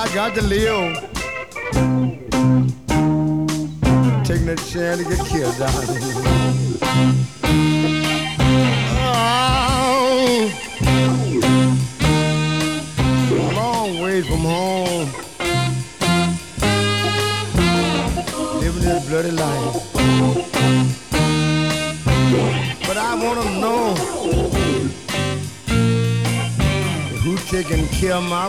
got to live. Taking a chance to get killed, darling. Oh, a long way from home, living this bloody life. But I want to know who's taking care of my